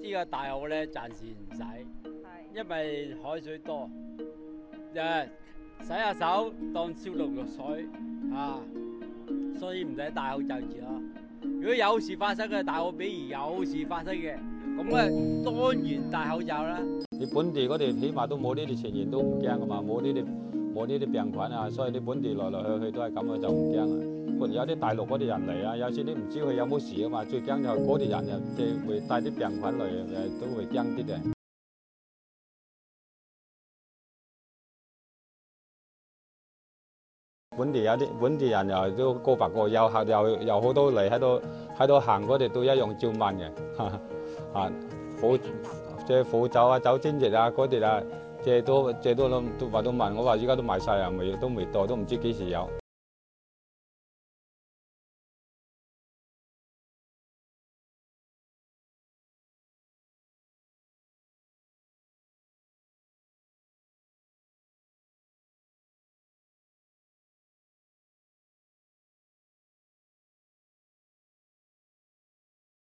呢個大澳咧暫時唔使， 係因為海水多，洗下手當消毒藥水啊，所以唔使戴口罩住咯。如果有事發生嘅，大澳比如有事發生嘅，咁啊當然戴口罩啦。 你本地嗰啲起碼都冇呢啲傳染，都唔驚噶嘛，冇呢啲病菌啊，所以你本地來來去去都係咁嘅，就唔驚啊。有啲大陸嗰啲人嚟啊，有時你唔知佢有冇事啊嘛，最驚就係嗰啲人又即係會帶啲病菌嚟，都會驚啲嘅。本地人又都過白過，有好多嚟喺度行嗰啲都一樣照問嘅，啊，即係苦酒啊、酒精液啊嗰啲啊，借都話都問我話，依家都賣晒啊，都未到，都唔知幾時有。